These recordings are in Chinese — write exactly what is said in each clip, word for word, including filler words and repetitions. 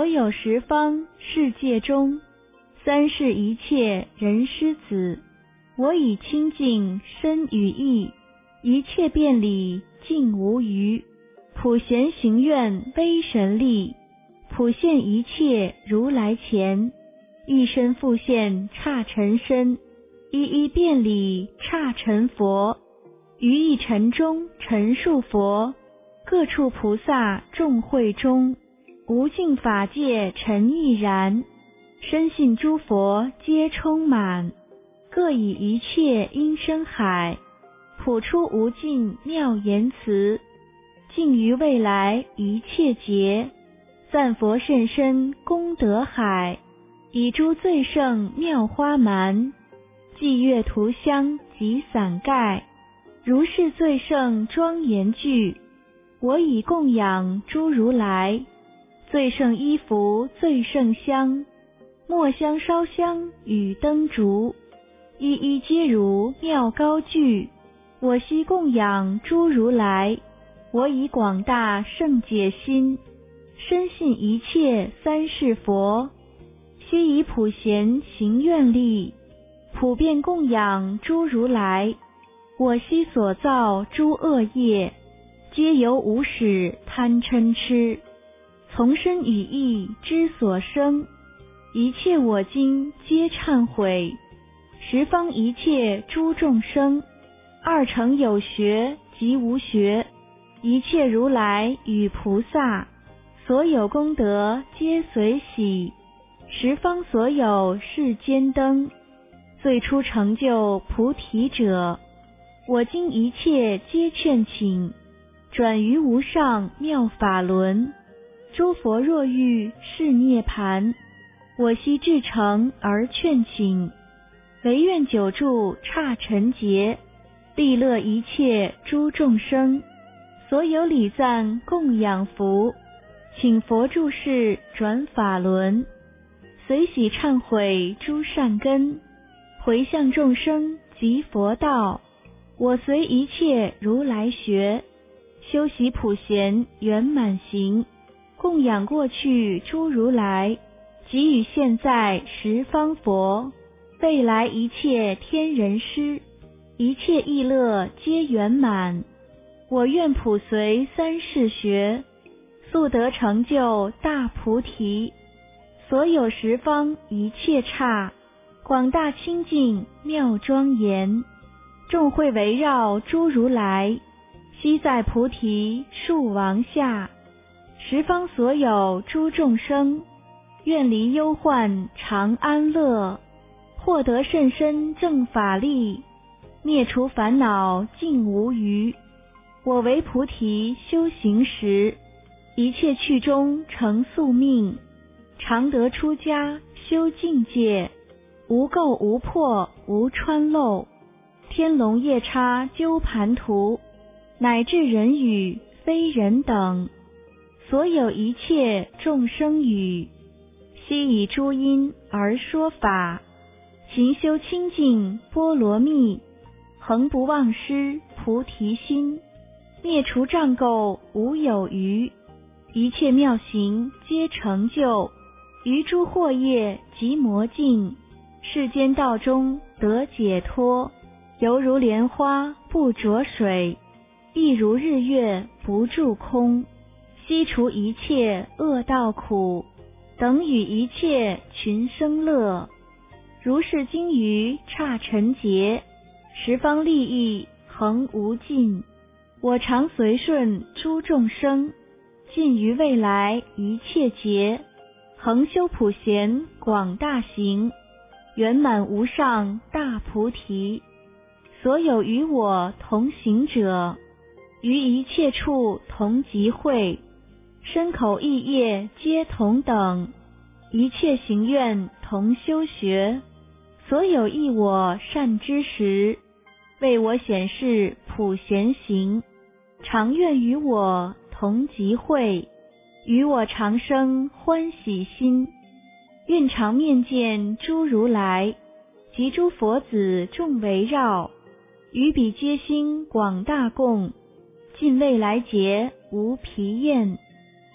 有十方世界中，三世一切人师子，我以清净身语意，一切遍礼尽无余。普贤行愿威神力，普现一切如来前，一身复现刹尘身，一一遍礼刹尘佛，于一尘中陈述佛，各处菩萨众会中，无尽法界尘亦然，深信诸佛皆充满，各以一切音声海，普出无尽妙言辞，尽于未来一切劫，赞佛甚深功德海，以诸最胜妙花蛮，伎乐涂香及伞盖，如是最胜庄严具，我以供养诸如来。最胜衣服最胜香，末香烧香与灯烛，一一皆如妙高具，我悉供养诸如来。我以广大圣解心，深信一切三世佛，悉以普贤行愿力，普遍供养诸如来。我悉所造诸恶业，皆由无始贪嗔痴，从身语意之所生，一切我今皆忏悔。十方一切诸众生，二乘有学及无学，一切如来与菩萨，所有功德皆随喜。十方所有世间灯，最初成就菩提者，我今一切皆劝请，转于无上妙法轮。诸佛若欲是涅盘，我悉至诚而劝请，唯愿久住刹尘劫，利乐一切诸众生。所有礼赞供养福，请佛住世转法轮，随喜忏悔诸善根，回向众生及佛道。我随一切如来学，修习普贤圆满行，供养过去诸如来，给予现在十方佛，未来一切天人师，一切意乐皆圆满。我愿普随三世学，速得成就大菩提。所有十方一切刹，广大清净妙庄严，众会围绕诸如来，悉在菩提树王下。十方所有诸众生，愿离忧患常安乐，获得甚深正法力，灭除烦恼尽无余。我为菩提修行时，一切趣中成宿命，常得出家修境界，无垢无破无穿漏，天龙夜叉鸠盘荼，乃至人语非人等，所有一切众生语，悉以诸因而说法，勤修清净波罗蜜，恒不忘失菩提心，灭除障垢无有余，一切妙行皆成就，于诸惑业及魔境，世间道中得解脱，犹如莲花不着水，亦如日月不住空，悉除一切恶道苦，等与一切群生乐。如是经于刹尘劫，十方利益恒无尽。我常随顺诸众生，尽于未来一切劫，恒修普贤广大行，圆满无上大菩提。所有与我同行者，于一切处同集会，身口意业皆同等，一切行愿同修学。所有益我善知识，为我显示普贤行，常愿与我同集会，与我常生欢喜心。愿常面见诸如来，及诸佛子众围绕，于彼皆兴广大供，尽未来劫无疲厌。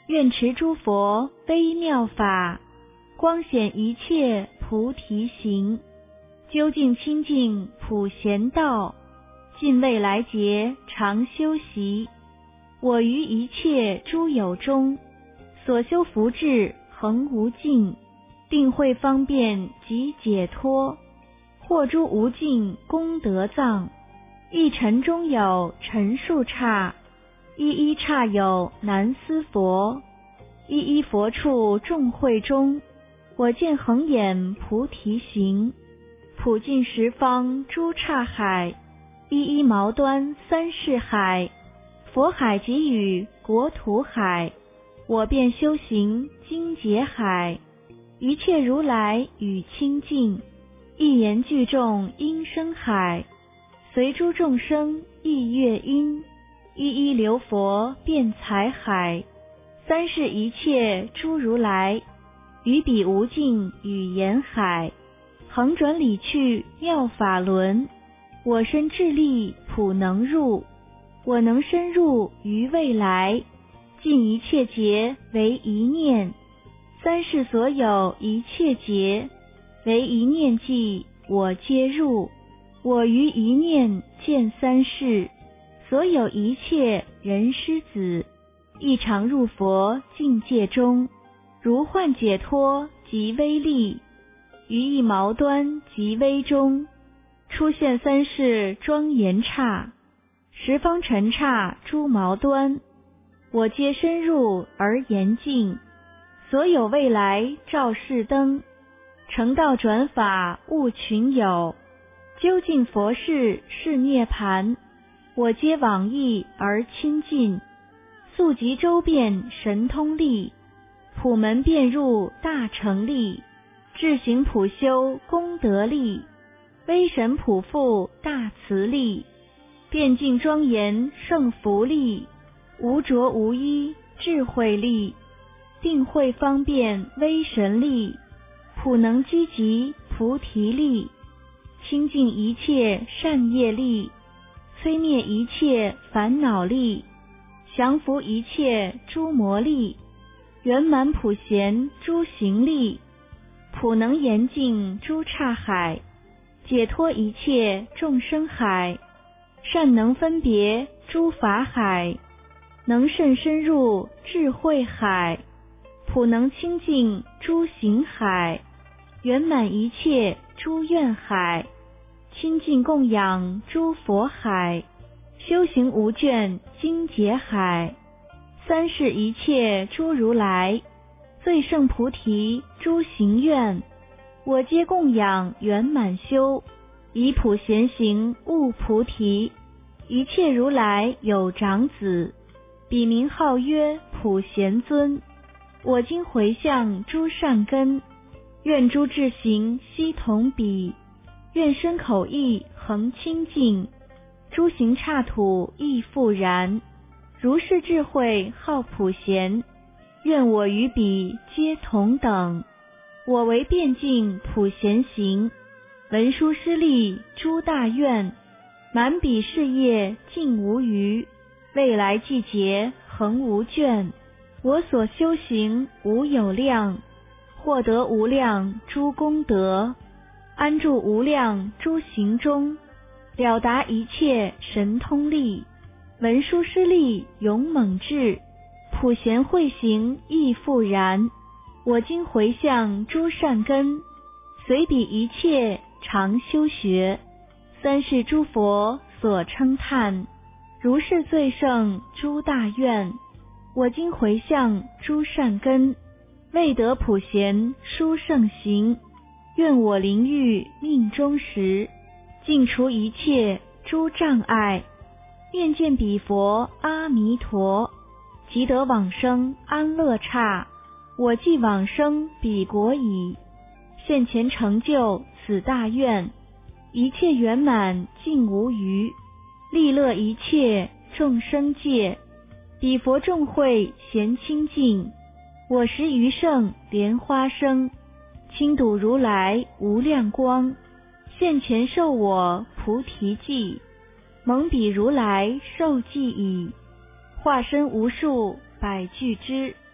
愿持诸佛微妙法，光显一切菩提行。究竟清净普贤道，尽未来劫常修习。我于一切诸有中，所修福智恒无尽，定慧方便及解脱，获诸无尽功德藏。一尘中有尘数刹，一一刹有难思佛。一一佛处众会中，我见恒眼菩提行。普尽十方诸刹海，一一毛端三世海。佛海给予国土海，我便修行精劫海。一切如来语清净，一言具众音声海。随诸众生意乐音，一一流佛辩才海。三世一切诸如来，于彼无尽语言海。恒转理去妙法轮，我身智力普能入。我能深入于未来，尽一切劫为一念。三世所有一切劫，为一念际我皆入。我于一念见三世，所有一切人师子，一常入佛境界中。如幻解脱即微利，于一毛端即微中，出现三世庄严刹。十方尘刹诸毛端，我皆深入而严净。所有未来照世灯，成道转法悟群有。究竟佛事是涅盘，我皆往诣而亲近。速集周遍神通力，普门遍入大成力。智行普修功德力，威神普覆大慈力。遍尽庄严圣福力，无着无依智慧力。定慧方便威神力，普能积集菩提力。清净一切善业力，摧灭一切烦恼力。降伏一切诸魔力，圆满普贤诸行力。普能严净诸刹海，解脱一切众生海。善能分别诸法海，能甚深入智慧海。普能清净诸行海，圆满一切诸愿海。亲近供养诸佛海，修行无倦精劫海。三世一切诸如来，最胜菩提诸行愿。我皆供养圆满修，以普贤行悟菩提。一切如来有长子，彼名号曰普贤尊。我今回向诸善根，愿诸智行悉同彼。愿身口意恒清净，诸行刹土亦复然。如是智慧号普贤，愿我与彼皆同等。我为遍尽普贤行，文殊师利诸大愿。满彼事业尽无余，未来季节恒无倦。我所修行无有量，获得无量诸功德。安住无量诸行中，了达一切神通力。文殊师利勇猛智，普贤慧行亦复然。我今回向诸善根，随彼一切常修学。三世诸佛所称叹，如是最胜诸大愿。我今回向诸善根，未得普贤殊胜行。愿我临欲命中时，尽除一切诸障碍。愿见彼佛阿弥陀，即得往生安乐刹。我既往生彼国矣，现前成就此大愿。一切圆满尽无余，利乐一切众生界。彼佛众会咸清净，我时余胜莲花生。亲睹如来无量光，现前授我菩提记。蒙彼如来受记已，化身无数百俱胝。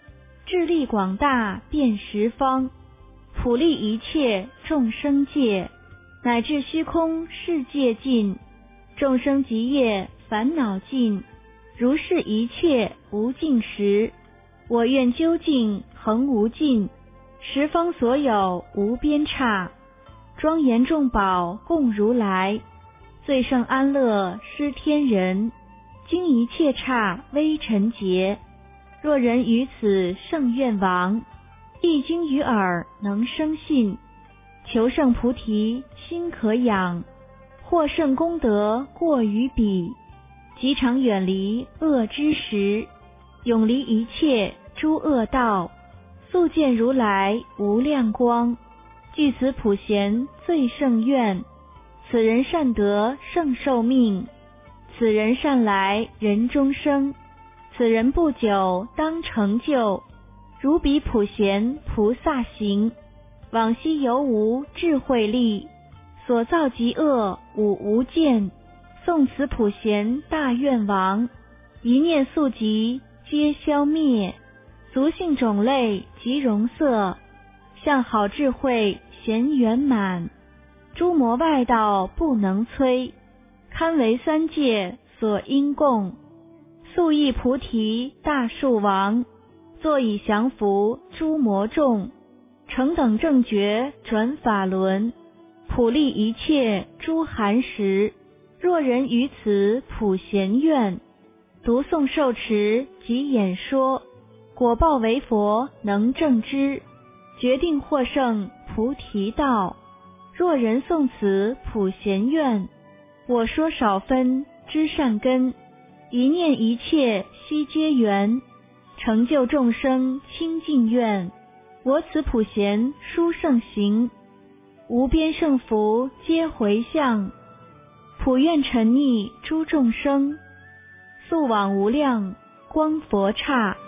智力广大遍十方，普利一切众生界，乃至虚空世界尽，众生极业烦恼尽，如是一切无尽时，我愿究竟恒无尽，十方所有无边刹，庄严众宝供如来，最胜安乐施天人，经一切刹微尘劫，若人于此胜愿王，一经于耳能生信，求胜菩提心可养，获胜功德过于彼，即常远离恶之时，永离一切诸恶道，速见如来无量光，具此普贤最胜愿，此人善得胜寿命，此人善来人中生，此人不久当成就，如彼普贤菩萨行，往昔犹无智慧力，所造极恶五无间，诵此普贤大愿王，一念速疾皆消灭，族姓种类及容色，相好智慧贤圆满，诸魔外道不能摧，堪为三界所应供，速益菩提大树王，坐以降伏诸魔众，成等正觉转法轮，普利一切诸寒食，若人于此普贤愿，读诵受持及演说，果报为佛能证知，决定获胜菩提道。若人诵此普贤愿，我说少分知善根，一念一切悉皆缘，成就众生清净愿，我此普贤殊胜行，无边胜福皆回向，普愿沉溺诸众生，速往无量光佛刹。